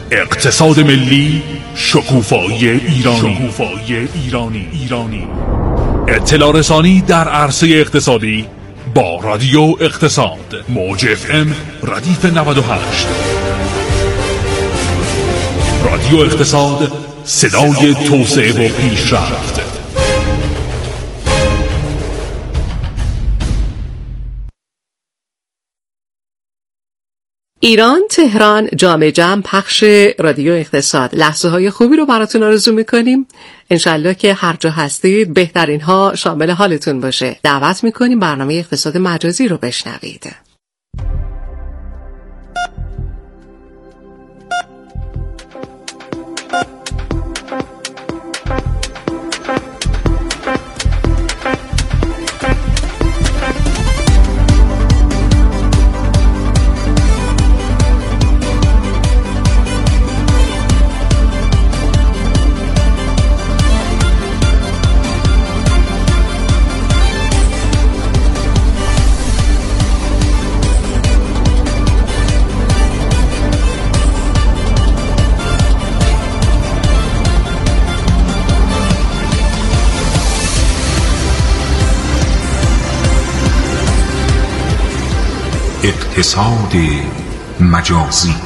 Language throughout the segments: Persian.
اقتصاد ملی، شکوفایی ایرانی. اطلاع رسانی در عرصه اقتصادی با رادیو اقتصاد، موج FM ردیف 98. رادیو اقتصاد، صدای توسعه و پیشرفت. ایران، تهران، جام جم، پخش رادیو اقتصاد. لحظه های خوبی رو براتون آرزو میکنیم. انشالله که هر جا هستید بهترین ها شامل حالتون باشه. دعوت میکنیم برنامه اقتصاد مجازی رو بشنوید. اقتصاد مجازی.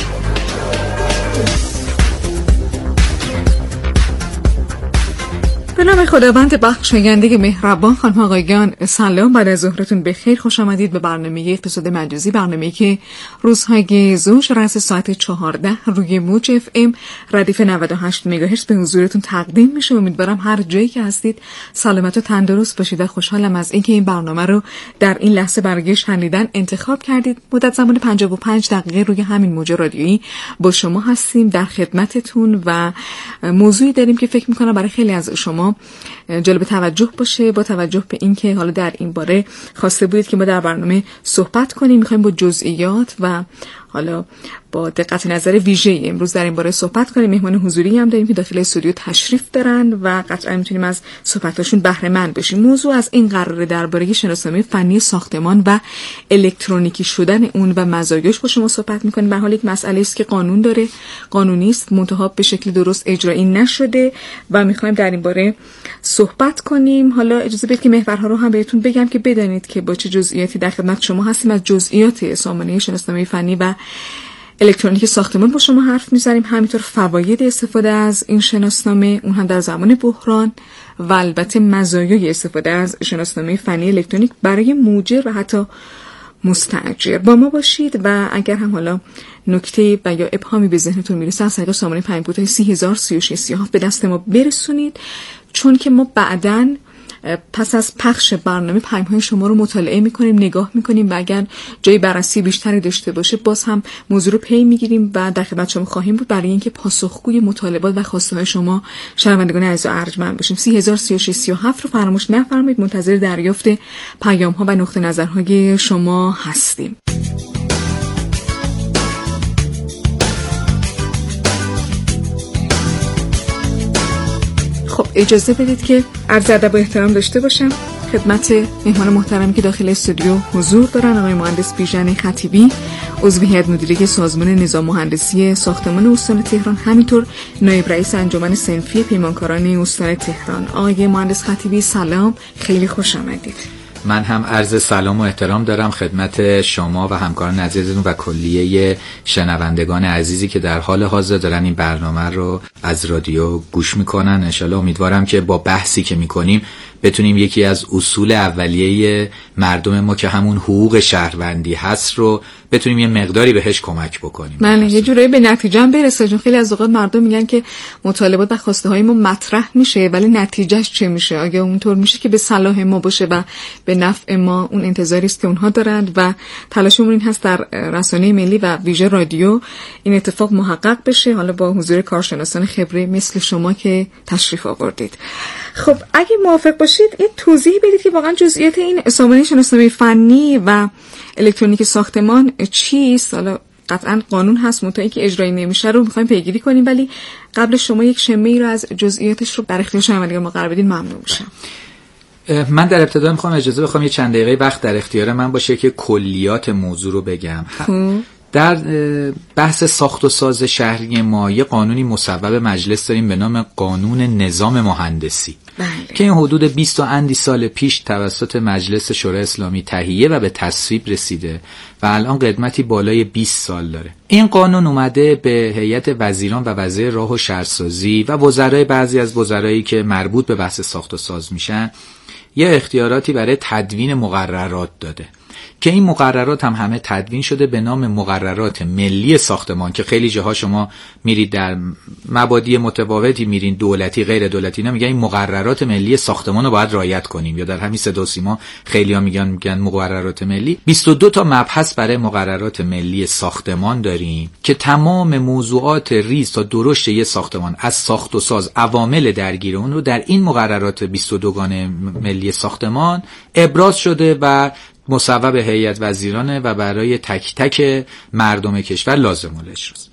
به نام خداوند بخشاینده مهربان. خانم آقایان سلام، بعد از ظهرتون بخیر. خوش آمدید به برنامه اقتصاد مجازی، برنامه‌ای که روزهای زوج رأس ساعت 14 روی موج FM ردیف 98 مگاهرتز به حضورتون تقدیم میشه. امیدوارم هر جایی که هستید سلامت و تندرست باشید و خوشحالم از اینکه این برنامه رو در این لحظه برای شنیدن انتخاب کردید. مدت زمان 55 دقیقه روی همین موج رادیویی با شما هستیم، در خدمتتون و موضوعی داریم که فکر می‌کنم برای خیلی از شما جالب توجه باشه، با توجه به اینکه حالا در این باره خواسته بودید که ما در برنامه صحبت کنیم. میخوایم با جزئیات و حالا با دقت نظر ویژه امروز در این باره صحبت کنیم. مهمان حضوری هم داریم که داخل استودیو تشریف دارن و قطعا میتونیم از صحبتاشون بهره مند بشیم. موضوع از این قراره درباره شناسنامه فنی ساختمان و الکترونیکی شدن اون و مزایاش با شما صحبت میکنیم. به حال یک مسئله است که قانون داره، قانونی است، منتها به شکل درست اجرایی نشده و میخوایم در این باره صحبت کنیم. حالا اجازه بدید که محورها رو هم بهتون بگم که بدانید که با چه جزئیاتی در خدمت شما هستیم. از جزئیات سامانه شناسنامه فنی و الکترونیک ساختمان با شما حرف میزنیم، همینطور فواید استفاده از این شناسنامه اون هم در زمان بحران و البته مزایای استفاده از شناسنامه فنی الکترونیک برای مؤجر و حتی مستاجر. با ما باشید و اگر هم حالا نکته و یا ابهامی به ذهنتون میرسه از طریق سامانه پیام کوتاه 3003637 به دست ما برسونید، چون که ما بعداً پس از پخش برنامه پیام‌های شما رو مطالعه می‌کنیم، نگاه می‌کنیم و اگر جای بررسی بیشتری داشته باشه باز هم موضوع رو پی می‌گیریم و در خدمت شما خواهیم بود برای اینکه پاسخگوی مطالبات و خواسته‌های شما شنوندگان عزیز و ارجمند باشیم. 3003637 رو فراموش نفرمایید. منتظر دریافت پیام‌ها و نقطه نظرهای شما هستیم. خب اجازه بدید که عرض ادب و احترام داشته باشم خدمت مهمان محترمی که داخل استودیو حضور دارن. آقای مهندس بیژن خطیبی، عضو هیئت مدیره سازمان نظام مهندسی ساختمان استان تهران، همینطور نایب رئیس انجمن صنفی پیمانکاران استان تهران. آقای مهندس خطیبی سلام، خیلی خوش آمدید. من هم عرض سلام و احترام دارم خدمت شما و همکاران عزیزتون و کلیه شنوندگان عزیزی که در حال حاضر دارن این برنامه رو از رادیو گوش میکنن. انشالله امیدوارم که با بحثی که میکنیم بتونیم یکی از اصول اولیه مردم ما که همون حقوق شهروندی هست رو بتونیم یه مقداری بهش کمک بکنیم. من یه جوری به نتیجه هم برسه، چون خیلی از اوقات مردم میگن که مطالبات و خواسته های ما مطرح میشه ولی نتیجهش چه میشه؟ آیا اونطور میشه که به صلاح ما باشه و به نفع ما؟ اون انتظاری است که اونها دارند و تلاشمون این هست در رسانه ملی و ویژه رادیو این اتفاق محقق بشه، حالا با حضور کارشناسان خبره مثل شما که تشریف آوردید. خب اگه موافق باشید این توضیح بدید که واقعا جزئیات این سامانه شناسنامه فنی و الکترونیک ساختمان چیست؟ حالا قطعا قانون هست منتها که اجرایی نمیشه رو میخوایم پیگیری کنیم، ولی قبل شما یک شمه‌ای رو از جزئیاتش رو در اختیار شنوندگان ما قرار بدین ممنون میشم. من در ابتدا میخوام اجازه بخوام یه چند دقیقه وقت در اختیار من باشه که کلیات موضوع رو بگم. در بحث ساخت و ساز شهری ما یه قانونی مصوب مجلس داریم به نام قانون نظام مهندسی که این حدود 20 و اندی سال پیش توسط مجلس شورای اسلامی تهیه و به تصویب رسیده و الان قدمتی بالای 20 سال داره. این قانون اومده به هیئت وزیران و وزیر راه و شهرسازی و وزرای بعضی از وزرایی که مربوط به بحث ساخت و ساز میشن یه اختیاراتی برای تدوین مقررات داده که این مقررات هم همه تدوین شده به نام مقررات ملی ساختمان که خیلی جاها شما میرید در مبادی متفاوتی میرین، دولتی غیر دولتی، اینا میگن این مقررات ملی ساختمان رو باید رعایت کنیم، یا در همین صدا و سیما خیلی‌ها میگن مقررات ملی. 22 تا مبحث برای مقررات ملی ساختمان داریم که تمام موضوعات ریز تا درشت یه ساختمان از ساخت و ساز، عوامل درگیر اون رو در این مقررات 22 گانه ملی ساختمان ابراز شده و مصوب هیئت وزیرانه و برای تک تک مردم کشور لازم الاجراست.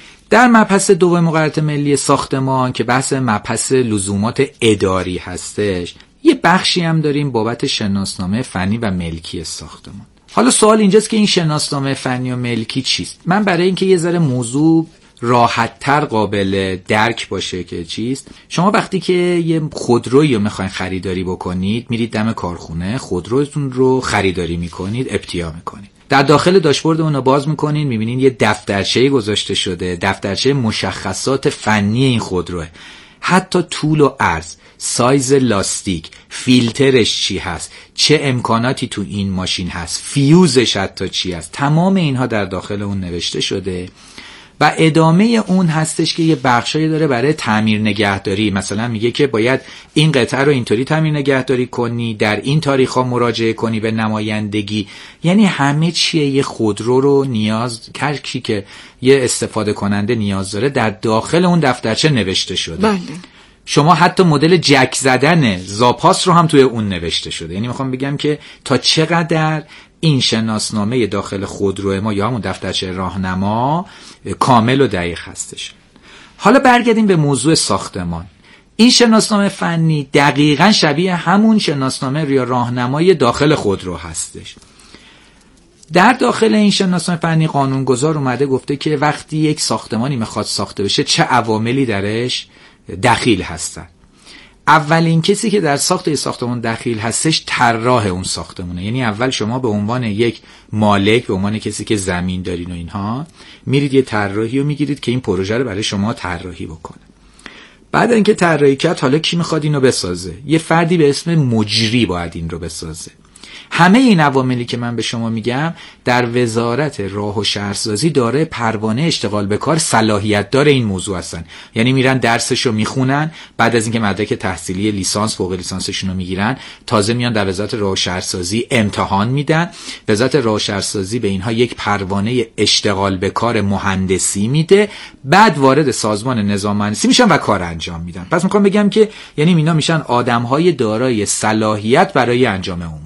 در مبحث دوم مقررات ملی ساختمان که بحث مبحث لزومات اداری هستش، یه بخشی هم داریم بابت شناسنامه فنی و ملکی ساختمان. حالا سوال اینجاست که این شناسنامه فنی و ملکی چیست؟ من برای اینکه یه ذره موضوع راحت‌تر قابل درک باشه که چیست، شما وقتی که یه خودرویی رو میخواین خریداری بکنید میرید دم کارخونه، خودروتون رو خریداری میکنید، ابتیا میکنید، در داخل داشبورد اون رو باز میکنید، میبینید یه دفترچه گذاشته شده، دفترچه مشخصات فنی این خودروه، حتی طول و عرض، سایز لاستیک، فیلترش چی هست، چه امکاناتی تو این ماشین هست، فیوزش حتی چی هست، تمام اینها در داخل اون نوشته شده و ادامه اون هستش که یه بخشایی داره برای تعمیر نگهداری. مثلا میگه که باید این قطعه رو اینطوری تعمیر نگهداری کنی، در این تاریخ‌ها مراجعه کنی به نمایندگی. یعنی همه چیه یه خودرو رو نیاز هرکی که یه استفاده کننده نیاز داره در داخل اون دفترچه نوشته شده. بله. شما حتی مدل جک زدن زاپاس رو هم توی اون نوشته شده. یعنی میخوام بگم که تا چقدر این شناسنامه داخل خودرو ما یا همون دفترچه راهنما کامل و دقیق هستش. حالا برگردیم به موضوع ساختمان. این شناسنامه فنی دقیقاً شبیه همون شناسنامه یا راهنمای داخل خودرو هستش. در داخل این شناسنامه فنی قانونگذار اومده گفته که وقتی یک ساختمانی میخواد ساخته بشه چه عواملی درش دخیل هستن. اولین کسی که در ساخت ساختمان دخیل هستش طراح اون ساختمونه. یعنی اول شما به عنوان یک مالک، به عنوان کسی که زمین دارین و اینها، میرید یه طراحی رو میگیرید که این پروژه رو برای شما طراحی بکنه. بعد اینکه طراحی کرد، حالا کی میخواد اینو بسازه؟ یه فردی به اسم مجری باید این رو بسازه. همه این عواملی که من به شما میگم در وزارت راه و شهرسازی داره پروانه اشتغال به کار صلاحیت داره این موضوع هستن. یعنی میرن درسشو میخونن، بعد از اینکه مدرک تحصیلی لیسانس فوق لیسانسشون رو میگیرن، تازه میان در وزارت راه و شهرسازی امتحان میدن. وزارت راه و شهرسازی به اینها یک پروانه اشتغال به کار مهندسی میده، بعد وارد سازمان نظام مهندسی میشن و کار انجام میدن. پس میخوام بگم که یعنی اینا میشن آدمهای دارای صلاحیت برای انجام امور.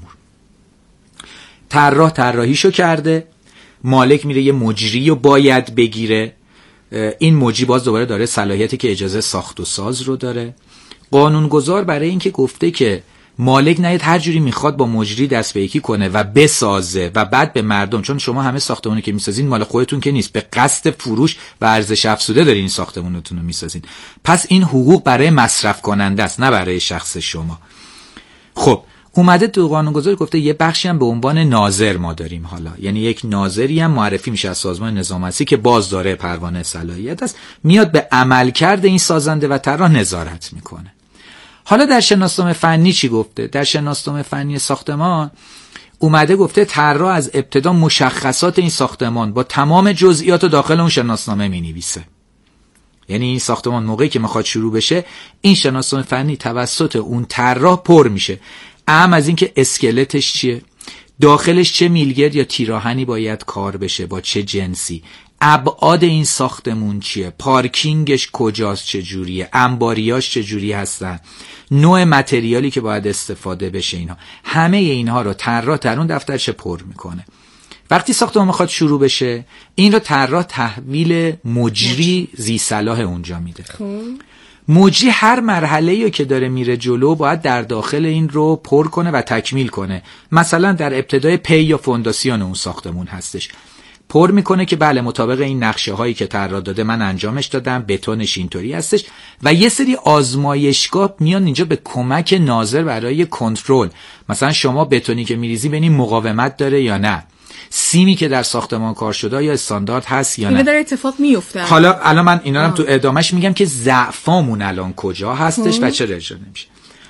طراح طراحیشو کرده، مالک میره یه مجری رو باید بگیره، این مجری باز دوباره داره صلاحیتی که اجازه ساخت و ساز رو داره. قانونگذار برای این که گفته که مالک نیاد هر جوری میخواد با مجری دست به یکی کنه و بسازه و بعد به مردم، چون شما همه ساختمونی که میسازین مال خودتون که نیست، به قصد فروش و ارزش افزوده دارین این ساختمونتون رو میسازین، پس این حقوق برای مصرف کننده است نه برای شخص شما. خب اومده تو قانونگذاری گفته یه بخشی هم به عنوان ناظر ما داریم. حالا یعنی یک ناظری هم معرفی میشه از سازمان نظام مهندسی که باز داره پروانه صلاحیت است، میاد به عملکرد این سازنده و طراح نظارت میکنه. حالا در شناسنامه فنی چی گفته؟ در شناسنامه فنی ساختمان اومده گفته طراح از ابتدا مشخصات این ساختمان با تمام جزئیات داخل اون شناسنامه مینویسه. یعنی این ساختمان موقعی که میخواد شروع بشه، این شناسنامه فنی توسط اون طراح پر میشه. اهم از این که اسکلتش چیه، داخلش چه میلگرد یا تیراهنی باید کار بشه، با چه جنسی، ابعاد این ساختمون چیه، پارکینگش کجاست، چه جوریه، انباریاش چه جوری هستن، نوع متریالی که باید استفاده بشه، اینها همه اینها رو طراح در اون دفترچه پر میکنه. وقتی ساختمان میخواد شروع بشه، این رو طراح تحویل مجری ذی صلاح اونجا میده. مجری هر مرحله‌ای که داره میره جلو باید در داخل این رو پر کنه و تکمیل کنه. مثلا در ابتدای پی یا فونداسیون اون ساختمون هستش، پر میکنه که بله مطابق این نقشه هایی که طراح داده من انجامش دادم، بتونش اینطوری هستش و یه سری آزمایشگاه میان اینجا به کمک ناظر برای کنترل. مثلا شما بتونی که میریزی ببینید مقاومت داره یا نه، سیمی که در ساختمان کار شده یا استاندارد هست یا نه. اینا داره اتفاق میفته. حالا الان من اینا رو تو ادامهش میگم که ضعفامون الان کجا هستش و چه اجرا نمیشه.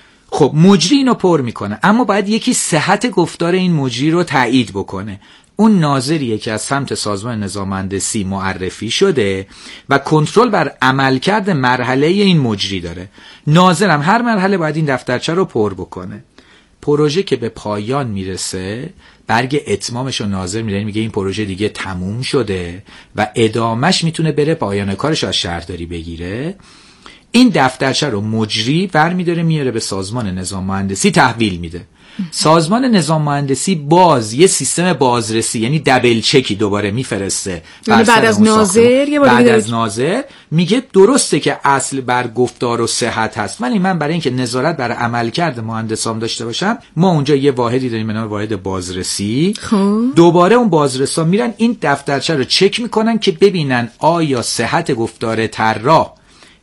خب مجری اینو پر میکنه، اما باید یکی صحت گفتار این مجری رو تایید بکنه. اون ناظریه که از سمت سازمان نظام مهندسی معرفی شده و کنترل بر عملکرد مرحله این مجری داره. ناظرم هر مرحله باید این دفترچه رو پر بکنه. پروژه که به پایان میرسه برگ اتمامش رو ناظر میده، میگه این پروژه دیگه تموم شده و ادامش میتونه بره پایان کارش از شهرداری بگیره. این دفترچه رو مجری برمی‌داره میاره به سازمان نظام مهندسی تحویل میده. سازمان نظام مهندسی باز یه سیستم بازرسی یعنی دبل چکی دوباره میفرسته بعد از ناظر، بعد از ناظر میگه درسته که اصل بر گفتار و صحت هست، ولی من برای اینکه نظارت بر عملکرد مهندسام داشته باشم ما اونجا یه واحدی داریم به نام واحد بازرسی. دوباره اون بازرسا میرن این دفترچه رو چک میکنن که ببینن آیا صحت گفتار طراح،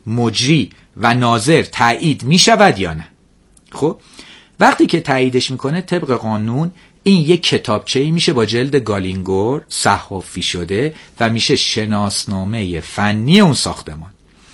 مجری و ناظر تایید میشود یا نه. خب وقتی که تاییدش میکنه طبق قانون این یک کتابچه‌ای میشه با جلد گالینگور صحافی شده و میشه شناسنامه فنی اون ساختمان.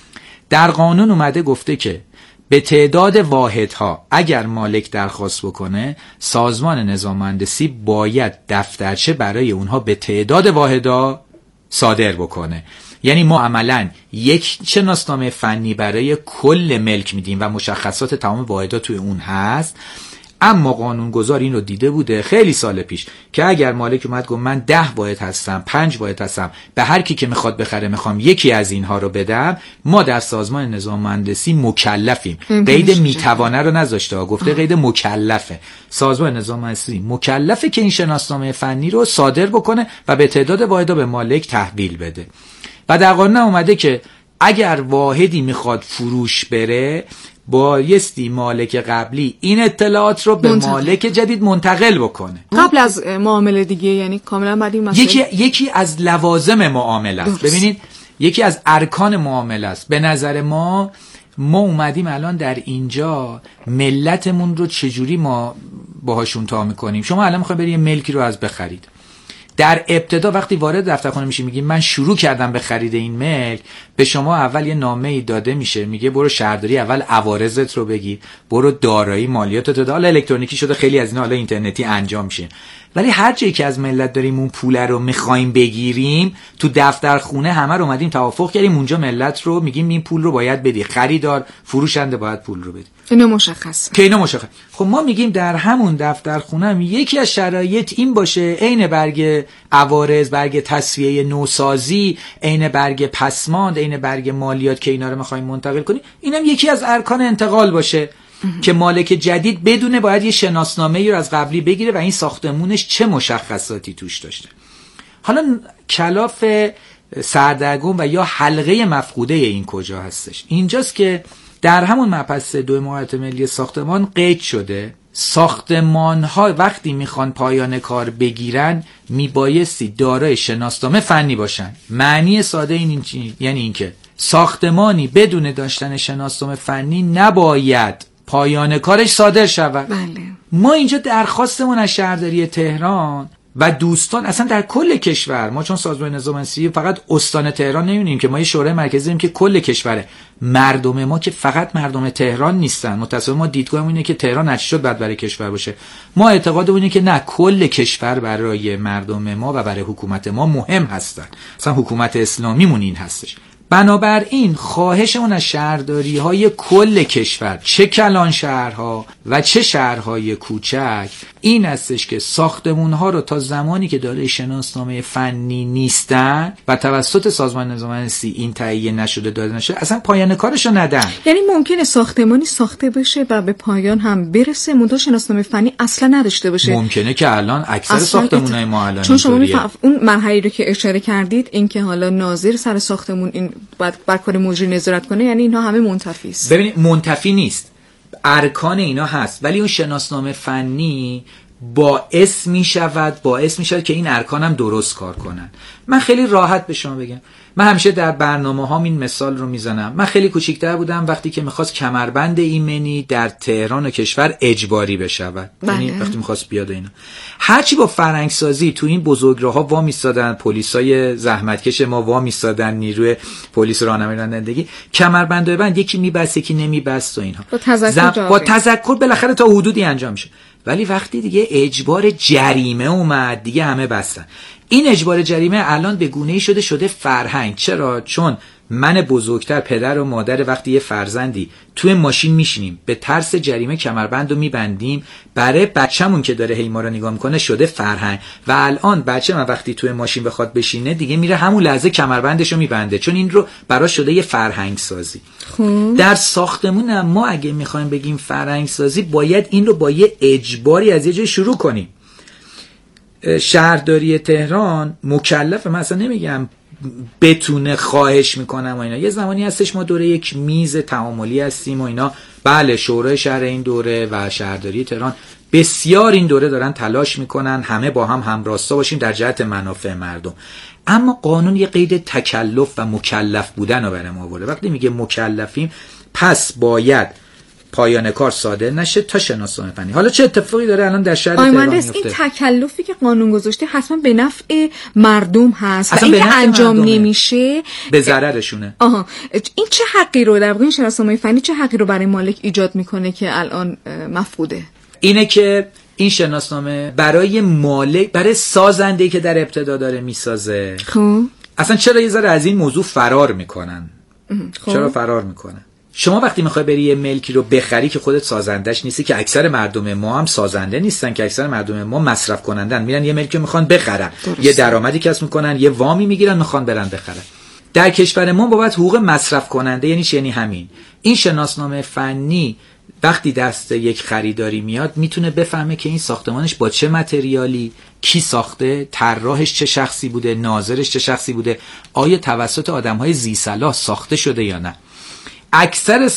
در قانون اومده گفته که به تعداد واحدها اگر مالک درخواست بکنه سازمان نظام مهندسی باید دفترچه برای اونها به تعداد واحدها صادر بکنه. یعنی ما عملاً یک شناسنامه فنی برای کل ملک میدیم و مشخصات تمام واحدها توی اون هست. اما قانونگذار این رو دیده بوده خیلی سال پیش که اگر مالک اومد گفت من 10 واحد هستم، 5 واحد هستم، به هر کی که میخواد بخره میخوام یکی از اینها رو بدم، ما در سازمان نظام مهندسی مکلفیم. قید میتوانه رو نذاشته، گفته قید مکلفه. سازمان نظام مهندسی مکلفه که این شناسنامه فنی رو صادر بکنه و به تعداد واحدها به مالک تحویل بده. و در قانون اومده که اگر واحدی میخواد فروش بره بایستی مالک قبلی این اطلاعات رو به مالک جدید منتقل بکنه قبل از معامله دیگه، یعنی کاملا بعد این مسئله یکی از لوازم معامله است. ببینید یکی از ارکان معامله است. به نظر ما اومدیم الان در اینجا ملتمون رو چجوری ما باهاشون تا میکنیم. شما الان میخواید برید ملکی رو از بخرید، در ابتدا وقتی وارد دفترخونه میشی میگی من شروع کردم به خرید این ملک، به شما اول یه نامه‌ای داده میشه میگه برو شهرداری اول عوارضت رو بگیر، برو دارایی مالیاتت رو. حالا الکترونیکی شده خیلی از اینا، حالا اینترنتی انجام میشه. ولی هر جایی که از ملت داریم اون پول رو میخوایم بگیریم تو دفترخونه همه رو اومدیم توافق کردیم اونجا ملت رو میگیم این پول رو باید بدی، خریدار فروشنده باید پول رو بدی. اینا مشخصه که اینا مشخص. خب ما میگیم در همون دفترخونه هم یکی از شرایط این باشه عین برگ عوارض، برگ تسویه نوسازی، عین برگ پسماند، عین برگ مالیات که اینا رو میخوایم منتقل کنیم، اینم یکی از ارکان انتقال باشه که مالک جدید بدونه باید یه شناسنامه‌ای رو از قبلی بگیره و این ساختمونش چه مشخصاتی توش داشته. حالا کلاف سردرگم و یا حلقه مفقوده این کجا هستش؟ اینجاست که در همون مبحث 2 مهارت ملی ساختمان قید شده ساختمان ها وقتی میخوان پایان کار بگیرن میبایستی دارای شناسنامه فنی باشن. معنی ساده این یعنی اینکه ساختمانی بدون داشتن شناسنامه فنی نباید پایان کارش صادر شود. بله. ما اینجا درخواستمون از شهرداری تهران و دوستان اصلا در کل کشور، ما چون سازمان نظام مهندسی فقط استان تهران نمی‌بینیم که ما یه شورای مرکزی داریم که کل کشوره. مردم ما که فقط مردم تهران نیستن. متأسفانه ما دیدگاهمون اینه که تهران نچ شد بعد برای کشور باشه. ما اعتقادمون اینه که نه، کل کشور برای مردم ما و برای حکومت ما مهم هستن. مثلا حکومت اسلامیمون این هستش. بنابراین خواهشمون از شهرداری‌های کل کشور، چه کلان شهرها و چه شهرهای کوچک، این هستش که ساختمون‌ها رو تا زمانی که دارای شناسنامه فنی نیستن و توسط سازمان نظام مهندسی این تهیه نشده داده نشده اصلا پایان کارشو ندن. یعنی ممکنه ساختمانی ساخته بشه و به پایان هم برسه منتها شناسنامه فنی اصلا نداشته باشه. ممکنه که الان اکثر ساختمون‌های ما الان چون شما اون مرحله رو که اشاره کردید، این که حالا ناظر سر ساختمون این بعد بر کار مجری نظارت کنه، یعنی اینها همه منتفی است. ببینید منتفی نیست، ارکان اینا هست، ولی اون شناسنامه فنی باعث می شود که این ارکانم درست کار کنن. من خیلی راحت به شما بگم، من همیشه در برنامه هام این مثال رو میزنم. من خیلی کوچیک‌تر بودم وقتی که میخواست کمربند ایمنی در تهران و کشور اجباری بشود، یعنی وقتی میخواست بیاد اینا، هرچی با فرهنگسازی تو این بزرگراه‌ها وا میستادن، پلیسای زحمتکش ما وا میستادن، نیروی پلیس راهنمایی رانندگی، کمربندای بند یکی میبست یکی نمیبست و اینها با تذکر بالاخره تا حدودی انجام میشه. ولی وقتی دیگه اجبار جریمه اومد دیگه همه بستن. این اجبار جریمه الان به گونه‌ای شده فرهنگ. چرا؟ چون من بزرگتر، پدر و مادر، وقتی یه فرزندی توی ماشین میشینیم به ترس جریمه کمربند رو میبندیم، برای بچه‌مون که داره هی ما رو نگاه میکنه شده فرهنگ. و الان بچه من وقتی توی ماشین بخواد بشینه دیگه میره همون لحظه کمربندش رو میبنده، چون این رو براش شده یه فرهنگ سازی. در ساختمون هم ما اگه میخوایم بگیم فرهنگ سازی، باید این رو با یه اجباری از یه جای شروع کنیم. شهرداری تهران مکلفه، من اصلا نمیگم بتونه، خواهش میکنم و اینا. یه زمانی هستش ما دوره یک میز تعاملی هستیم و اینا، بله شورای شهر این دوره و شهرداری تهران بسیار این دوره دارن تلاش میکنن همه با هم همراستا باشیم در جهت منافع مردم. اما قانون یه قید تکلف و مکلف بودن رو برای ما آورده. وقتی میگه مکلفیم پس باید پایان کار صادر نشه تا شناسنامه فنی. حالا چه اتفاقی داره الان در شهر تهران میفته؟ این تکلفی که قانون گذاشته حتما به نفع مردم هست و این که انجام نمیشه به ضررشونه. این چه حقی رو در واقع این شناسنامه فنی چه حقی رو برای مالک ایجاد میکنه که الان مفقوده؟ اینه که این شناسنامه برای مالک، برای سازنده‌ای که در ابتدا داره میسازه، اصلا چرا یه ذره از این موضوع فرار میکنن؟ چرا فرار میکنن؟ شما وقتی میخوای بری یه ملکی رو بخری که خودت سازندش نیستی، که اکثر مردم ما هم سازنده نیستن، که اکثر مردم ما مصرف کنندن، میرن یه ملکی میخوان بخرن، یه درآمدی کسب میکنن، یه وامی میگیرن میخوان برن بخرن. در کشور ما بابت حقوق مصرف کننده یعنی همین. این شناسنامه فنی وقتی دست یک خریداری میاد میتونه بفهمه که این ساختمانش با چه متریالی، کی ساخته، طراحش چه شخصی بوده، ناظرش چه شخصی بوده، آیا توسط آدم‌های ذی صلاح ساخته شده یا نه. اکثر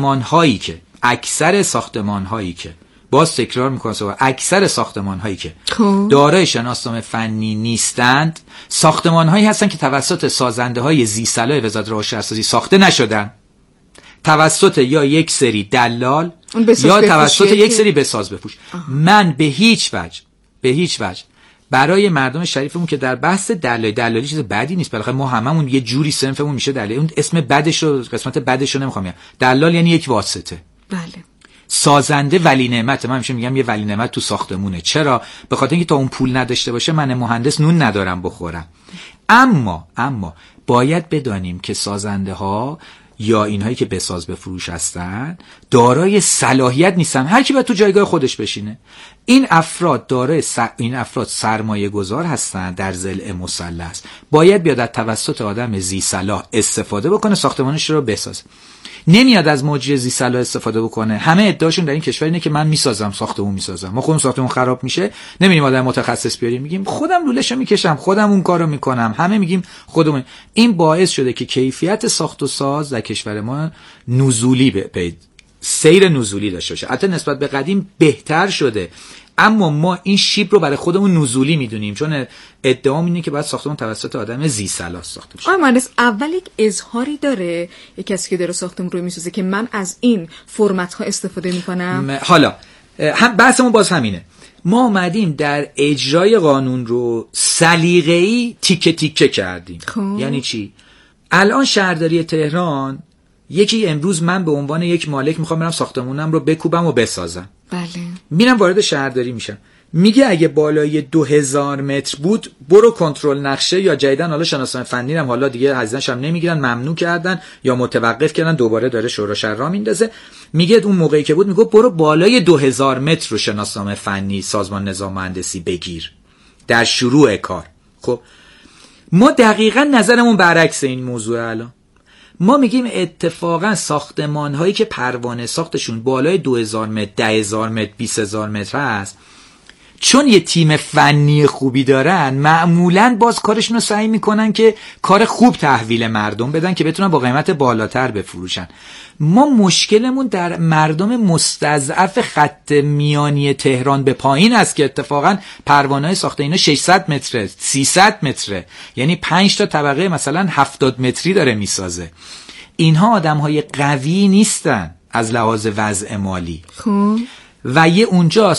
ساختمان هایی که باز تکرار میکنم، اکثر ساختمان هایی که دارای شناسنامه فنی نیستند، ساختمان هایی هستن که توسط سازنده های ذی صلاح وزارت راه و شهرسازی ساخته نشدن، توسط یا یک سری دلال یا توسط یک سری بساز بپوش. من به هیچ وجه برای مردم شریفمون که در بحث دلالی چیز بدی نیست، بالاخره ما هممون یه جوری صنفمون میشه دلالی، اون اسم بدش رو، قسمت بدش رو نمیخوام بگم. دلال یعنی یک واسطه. بله. سازنده ولی نعمت، من همیشه میگم یه ولی نعمت تو ساختمونه. چرا؟ به خاطر اینکه تا اون پول نداشته باشه من مهندس نون ندارم بخورم. اما باید بدانیم که سازنده ها یا اینهایی که بساز بفروش هستن دارای صلاحیت نیستن، هر کی باید تو جایگاه خودش بشینه. این افراد سرمایه گذار هستن در ضلع مثلث، باید بیاد از توسط آدم ذی صلاح استفاده بکنه ساختمانش رو بسازه. نمیاد از مجری ذی صلاح استفاده بکنه. همه ادعاشون در این کشور اینه که من میسازم، ساختمون میسازم. ما خودمون ساختمون خراب میشه نمیریم آدم متخصص بیاریم، میگیم خودم لوله‌شو میکشم، خودم اون کارو میکنم، همه میگیم خودمون. این باعث شده که کیفیت ساخت و ساز در کشور ما سیر نزولی داشته باشه. البته نسبت به قدیم بهتر شده، اما ما این شیب رو برای خودمون نزولی میدونیم، چون ادعام اینه که باید ساختمون توسط آدم ذی صلاح ساخته بشه. مهندس اول یک اظهاری داره یک کسی که داره ساختمون رو میسازه که من از این فرمت ها استفاده میکنم. حالا هم بحثمون باز همینه، ما اومدیم در اجرای قانون رو سلیقه‌ای تیکه تیکه کردیم. یعنی چی؟ الان شهرداری تهران یکی امروز من به عنوان یک مالک میخوام برم ساختمونم رو بکوبم و بسازم. بله. میرم وارد شهرداری میشم، میگه اگه بالای 2000 متر بود برو کنترل نقشه، یا جدیدن حالا شناسنامه فنی هم حالا دیگه هزینه‌اش هم نمیگیرن، ممنوع کردن یا متوقف کردن، دوباره داره شورای شهر راه میندازه. میگه اون موقعی که بود میگه برو بالای 2000 متر رو شناسنامه فنی سازمان نظام مهندسی بگیر در شروع کار. خب ما دقیقاً نظرمون برعکس این موضوع. الان ما میگیم اتفاقا ساختمان هایی که پروانه ساختشون بالای 2000 متر، 10000 متر، 20000 متر هست، چون یه تیم فنی خوبی دارن معمولاً باز کارشون رو سعی میکنن که کار خوب تحویل مردم بدن که بتونن با قیمت بالاتر بفروشن. ما مشکلمون در مردم مستضعف خط میانی تهران به پایین است که اتفاقاً پروانه‌های ساخته اینا 600 متره 300 متره، یعنی 5 تا طبقه مثلا 70 متری داره میسازه. اینها آدم‌های قوی نیستن از لحاظ وضع مالی. و یه اونجا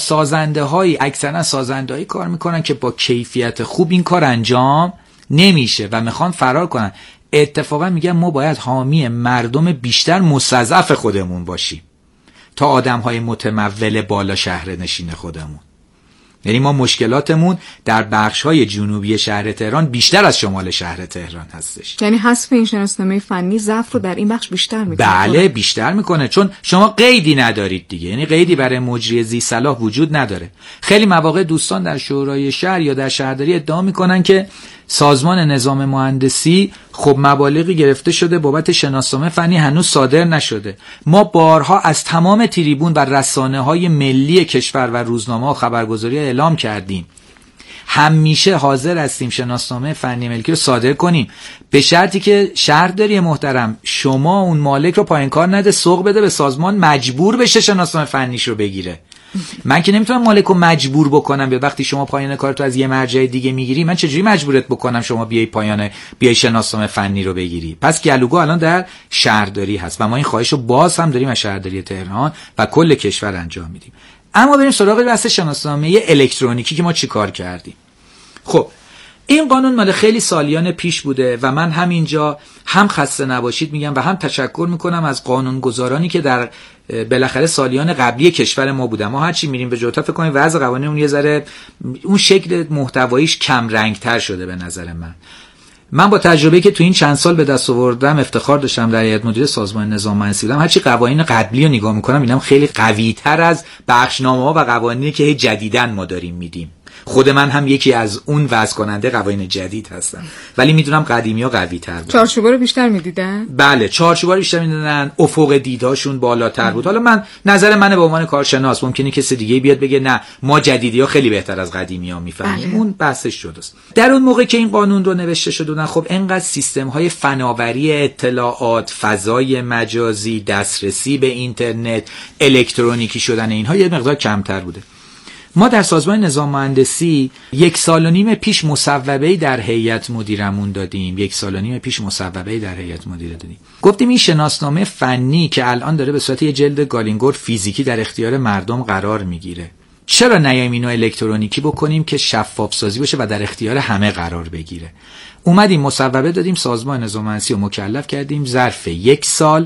اکثرا سازنده‌هایی کار میکنن که با کیفیت خوب این کار انجام نمیشه و میخوان فرار کنن. اتفاقا میگن ما باید حامی مردم بیشتر مستضعف خودمون باشیم تا آدم‌های متمول بالا شهر نشین خودمون. یعنی ما مشکلاتمون در بخش‌های جنوبی شهر تهران بیشتر از شمال شهر تهران هستش. یعنی حذف این شناسنامه فنی ضعف رو در این بخش بیشتر میکنه. بله بیشتر میکنه، چون شما قیدی ندارید دیگه، یعنی قیدی برای مجری ذی صلاح وجود نداره. خیلی مواقع دوستان در شورای شهر یا در شهرداری ادعا میکنن که سازمان نظام مهندسی خب مبالغی گرفته شده بابت شناسنامه فنی هنوز صادر نشده. ما بارها از تمام تریبون و رسانه‌های ملی کشور و روزنامه و خبرگزاری اعلام کردیم همیشه حاضر هستیم شناسنامه فنی ملکی رو صادر کنیم، به شرطی که شهرداری محترم شما اون مالک رو پایین کار نده، سوق بده به سازمان، مجبور بشه شناسنامه فنیش رو بگیره. من که نمیتونم مالک رو مجبور بکنم به وقتی شما پایان کارتو از یه مرجع دیگه میگیری، من چجوری مجبورت بکنم شما بیای شناسنامه فنی رو بگیری؟ پس گلوگو الان در شهرداری هست و ما این خواهش رو باز هم داریم از شهرداری تهران و کل کشور انجام میدیم. اما بریم سراغ بحث شناسنامه الکترونیکی که ما چیکار کردیم. خب این قانون مال خیلی سالیان پیش بوده و من همینجا هم خسته نباشید میگم و هم تشکر میکنم از قانونگذارانی که در بالاخره سالیان قبلی کشور ما بودن. ما هرچی میریم به جلوتر فکر کنیم وضع قوانین اون یه ذره اون شکل محتواییش کم رنگتر شده به نظر من با تجربه‌ای که تو این چند سال به دست آوردم افتخار داشتم در هیئت مدیره سازمان نظام مهندسی بودم. هرچی قوانین قبلی رو نگاه میکنم اینم خیلی قوی‌تر از بخشنامه‌ها و قوانینی که جدیداً ما داریم میدیم. خود من هم یکی از اون وضع کننده قوانین جدید هستم، ولی میدونم قدیمی‌ها قوی‌تر بود. چارچوبا رو بیشتر میدیدن؟ بله چارچوبا رو بیشتر میدیدن، افق دیدهاشون بالاتر بود. حالا نظر منه به عنوان کارشناس، ممکنه کسی دیگه بیاد بگه نه ما جدیدی‌ها خیلی بهتر از قدیمی‌ها میفهمیم. اون بحثش شدهست. در اون موقع که این قانون رو نوشته شدن خب اینقدر سیستم‌های فناوری اطلاعات، فضای مجازی، دسترسی به اینترنت، الکترونیکی شدن اینها یه مقدار کمتر بوده. ما در سازمان نظام مهندسی 1.5 سال پیش مصوبه‌ای در هیئت مدیرمون دادیم. گفتیم این شناسنامه فنی که الان داره به صورت یه جلد گالینگور فیزیکی در اختیار مردم قرار میگیره، چرا نیایم اینو الکترونیکی بکنیم که شفاف سازی بشه و در اختیار همه قرار بگیره؟ اومدیم مصوبه دادیم، سازمان نظام مهندسی رو مکلف کردیم ظرف یک سال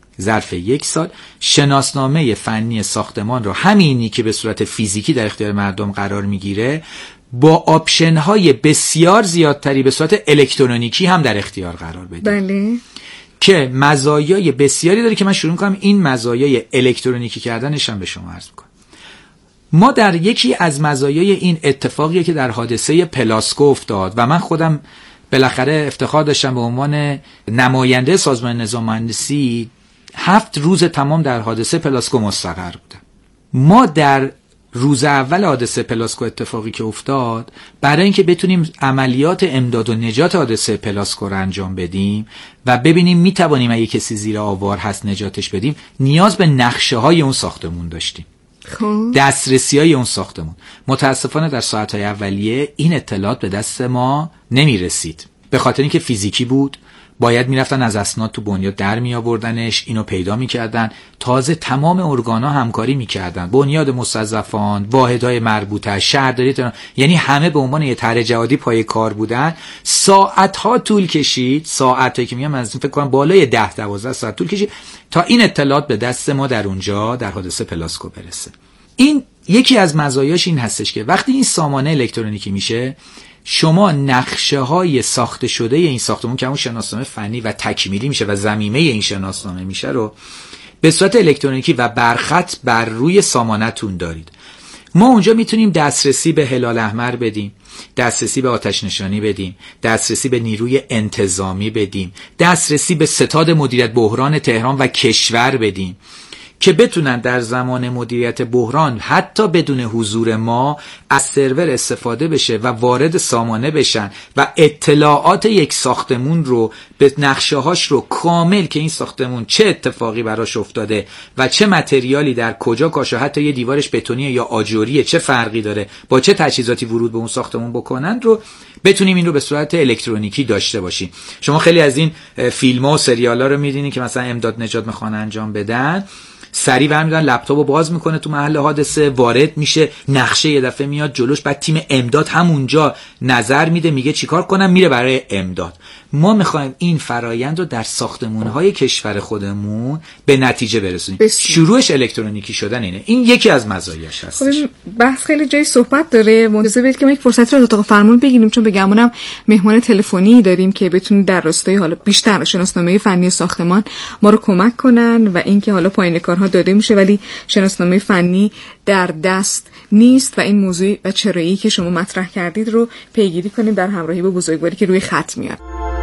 شناسنامه فنی ساختمان رو، همینی که به صورت فیزیکی در اختیار مردم قرار میگیره، با آپشن های بسیار زیادتری به صورت الکترونیکی هم در اختیار قرار بدیم. بله. که مزایای بسیاری داره که من شروع میکنم این مزایای الکترونیکی کردنش هم به شما عرض میکنم. ما در یکی از مزایای این اتفاقی که در حادثه پلاسکو افتاد و من خودم بالاخره افتخار داشتم به عنوان نماینده سازمان نظام مهندسی 7 روز تمام در حادثه پلاسکو مستقر بودم. ما در روز اول حادثه پلاسکو اتفاقی که افتاد، برای اینکه بتونیم عملیات امداد و نجات حادثه پلاسکو رو انجام بدیم و ببینیم میتوانیم اگه کسی زیر آوار هست نجاتش بدیم، نیاز به نقشه های اون ساختمون داشتیم، دسترسی های اون ساختمون. متاسفانه در ساعتهای اولیه این اطلاعات به دست ما نمی رسید، به خاطر اینکه فیزیکی بود. باید میرفتن از اسناد تو بنیاد در می آوردنش، اینو پیدا میکردن. تازه تمام ارگانا همکاری میکردن، بنیاد مستضعفان، واحدهای مربوطه، شهرداری تهران، یعنی همه به عنوان یه طرح جهادی پای کار بودن. ساعتها طول کشید، ساعتایی که میگم از فکر کنم بالای 10-12 ساعت طول کشید تا این اطلاعات به دست ما در اونجا در حادثه پلاسکو برسه. این یکی از مزایاش این هستش که وقتی این سامانه الکترونیکی میشه، شما نقشه های ساخته شده این ساختمون که همون شناسنامه فنی و تکمیلی میشه و ضمیمه این شناسنامه میشه رو به صورت الکترونیکی و برخط بر روی سامانه‌تون دارید. ما اونجا میتونیم دسترسی به هلال احمر بدیم، دسترسی به آتش نشانی بدیم، دسترسی به نیروی انتظامی بدیم، دسترسی به ستاد مدیریت بحران تهران و کشور بدیم که بتونن در زمان مدیریت بحران حتی بدون حضور ما از سرور استفاده بشه و وارد سامانه بشن و اطلاعات یک ساختمون رو به نقشه‌هاش رو کامل که این ساختمون چه اتفاقی براش افتاده و چه متریالی در کجا کاشه، حتی یه دیوارش بتونیه یا آجوریه، چه فرقی داره با چه تجهیزاتی ورود به اون ساختمون بکنن رو بتونیم این رو به صورت الکترونیکی داشته باشیم. شما خیلی از این فیلم‌ها و سریال‌ها رو می‌بینید که مثلا امداد نجات می‌خوان انجام بدن، سریع برمی‌دارن لپتاپو باز میکنه تو محل حادثه، وارد میشه، نقشه یه دفعه میاد جلوش، بعد تیم امداد همونجا نظر میده، میگه چیکار کنم، میره برای امداد. ما میخوایم این فرایند رو در ساختمان‌های کشور خودمون به نتیجه برسونیم. شروعش الکترونیکی شدن اینه. این یکی از مزایاش هستش. بحث خیلی جای صحبت داره. منتظر بید که ما یک فرصتی رو اتاق فرمان بگیریم، چون بگمونم مهمان تلفنی داریم که بتونن در راستای حالا بیشتر شناسنامه فنی ساختمان ما رو کمک کنن و اینکه حالا پایان کارها داده میشه ولی شناسنامه فنی در دست نیست و این موضوع و چرایی که شما مطرح کردید رو پیگیری کنیم در همراهی با بزرگواری که روی خط میاد.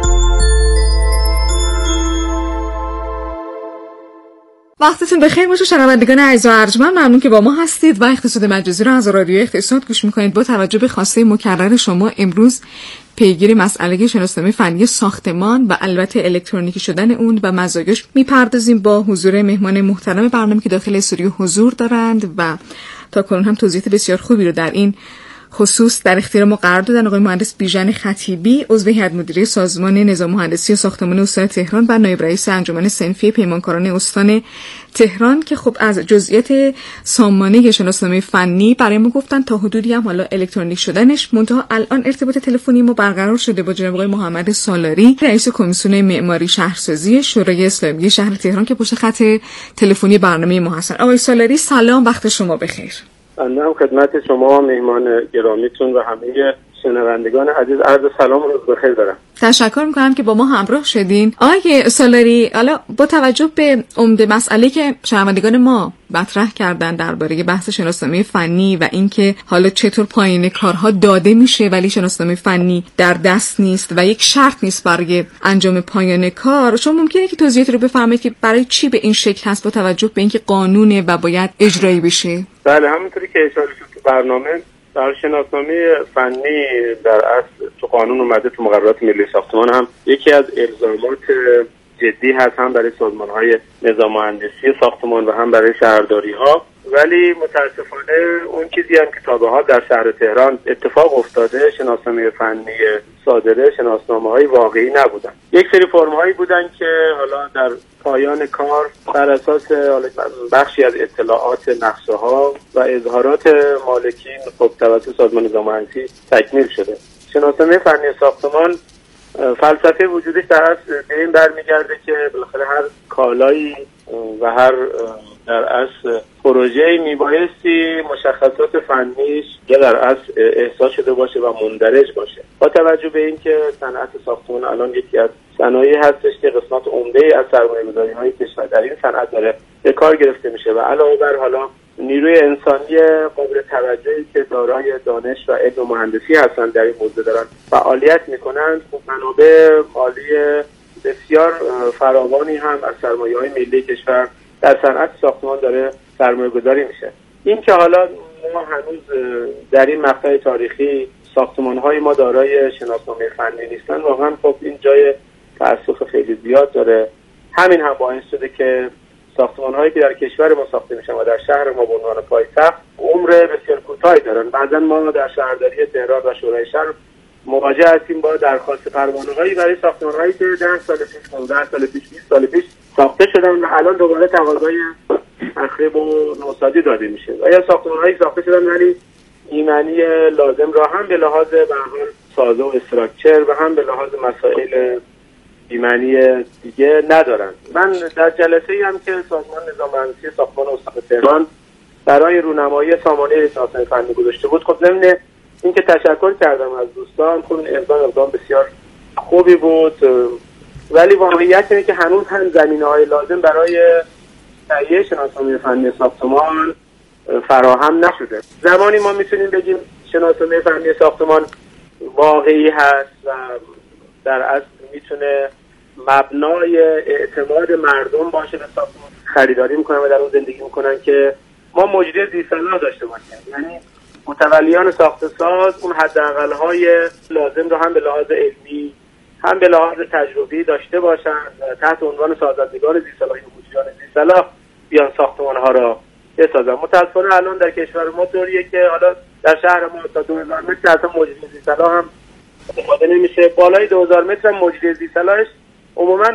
وقتتون بخیر باشه شنوندگان عزیز و ارجمند. ممنون که با ما هستید و اقتصاد مجازی رو از رادیو اقتصاد گوش میکنید. با توجه به خواسته مکرر شما امروز پیگیری مسئله شناسنامه فنی ساختمان و البته الکترونیکی شدن اون و مزایاش میپردازیم با حضور مهمان محترم برنامه که داخل استودیو حضور دارند و تا کنون هم توضیحات بسیار خوبی رو در این خصوص در اختیار ما قرار دادن. آقای مهندس بیژن خطیبی، عضو هیئت مدیره سازمان نظام مهندسی و ساختمان استان تهران و نایب رئیس انجمن صنفی پیمانکاران استان تهران، که خب از جزئیات سامانه شناسنامه فنی برای ما گفتن، تا حدودی هم حالا الکترونیک شدنش. منتها الان ارتباط تلفنی ما برقرار شده با جناب آقای محمد سالاری، رئیس کمیسیون معماری شهرسازی شورای اسلامی شهر تهران که پشت خط تلفنی برنامه ما هستن. آقای سالاری سلام، وقت شما بخیر. من خدمت شما مهمان گرامیتون و همه شنوندگان عزیز عرض سلام و روز بخیر دارم. تشکر میکنم که با ما همراه شدین. آقای سالاری، حالا با توجه به عمده مسئله که شنوندگان ما مطرح کردن درباره بحث شناسنامه فنی و اینکه حالا چطور پایان کارها داده میشه ولی شناسنامه فنی در دست نیست و یک شرط نیست برای انجام پایان کار، شما ممکنه که توضیحات رو بفرمایید که برای چی به این شکل هست با توجه به اینکه قانونه و باید اجرایی بشه؟ بله، همونطوری که اشاره شد تو برنامه، در شناسنامه فنی در اصل تو قانون اومده، تو مقررات ملی ساختمان هم یکی از الزامات جدی هست، هم برای سازمان‌های نظام مهندسی ساختمان و هم برای شهرداری‌ها. ولی متاسفانه اون چیزی هم که تا به حال در شهر تهران اتفاق افتاده، شناسنامه فنی صادره شناسنامه‌های واقعی نبودن. یک سری فرم‌هایی بودن که حالا در پایان کار بر اساس بخشی از اطلاعات نقشه‌ها و اظهارات مالکین خب توسط سازمان نظام مهندسی تکمیل شده. شناسنامه فنی ساختمان فلسفه وجودش در اصل به این برمیگرده که بالاخره هر کالایی و هر در اصل پروژه‌ای میبایستی مشخصات فنیش یا در اصل احصا شده باشه و مندرج باشه. با توجه به اینکه صنعت ساختمان الان یکی از صنایعی هستش که قسمت عمده‌ای از سرمایه‌گذاری‌های کشور در این صنعت داره به کار گرفته میشه و علاوه بر حالا نیروی انسانی قابل توجهی که دارای دانش و علم و مهندسی هستند در این حوزه دارن فعالیت میکنند، خب منابع مالی بسیار فراوانی هم از سرمایه‌های ملی کشور در صنعت ساختمان داره سرمایه‌گذاری میشه. این که حالا ما هنوز در این مقطع تاریخی ساختمان‌های ما دارای شناسنامه فنی نیستن، واقعا خب این جای تأسف خیلی زیاد داره. همین هم باعث شده که ساختمان‌هایی که در کشور ما ساخته میشن و در شهر ما به عنوان پایتخت عمر بسیار کوتاهی دارن. بعضا ما در شهرداری تهران و شورای شهر مواجه هستیم با درخواست پروانه‌هایی برای ساختمان‌هایی که 10 سال پیش، 15 سال پیش، 20 سال پیش ساخته شدن و الان دوباره تقاضای تخریب و نوسازی داده میشه. و یا ساختمان‌هایی ساخته شدن ولی ایمنی لازم را هم به لحاظ به هر سازه و استراکچر و هم به لحاظ مسائل ایمنی دیگه ندارن. من در جلسه‌ای هم که سازمان نظام مهندسی ساختمان استان تهران برای رونمایی سامانه شناسنامه فنی گذاشته بود، خب ضمن اینکه تشکر کردم از دوستان، خب این اقدام بسیار خوبی بود، ولی واقعیت اینه که هنوز هم زمینه‌های لازم برای تهیه شناسنامه فنی ساختمان فراهم نشده. زمانی ما میتونیم بگیم شناسنامه فنی ساختمان واقعی هست و در اصل میتونه مبنای اعتماد مردم باشه به ساختمان. خریداری میکنن و در اون زندگی میکنن که ما مجری زیرصلاح داشته باشیم، یعنی متولیان ساخت‌وساز اون حداقل‌های لازم رو هم به لحاظ علمی هم به لحاظ تجربی داشته باشن تحت عنوان سازندگان زیرصلاح و مجریان زیرصلاح بیان ساختمان‌ها را بسازن. متأسفانه الان در کشور ما طوریه که حالا در شهر ما تا 2000 متر اصلا مجری زیرصلاح هم استفاده نمیشه، بالای 2000 متر هم مجری زیرصلاحش عموما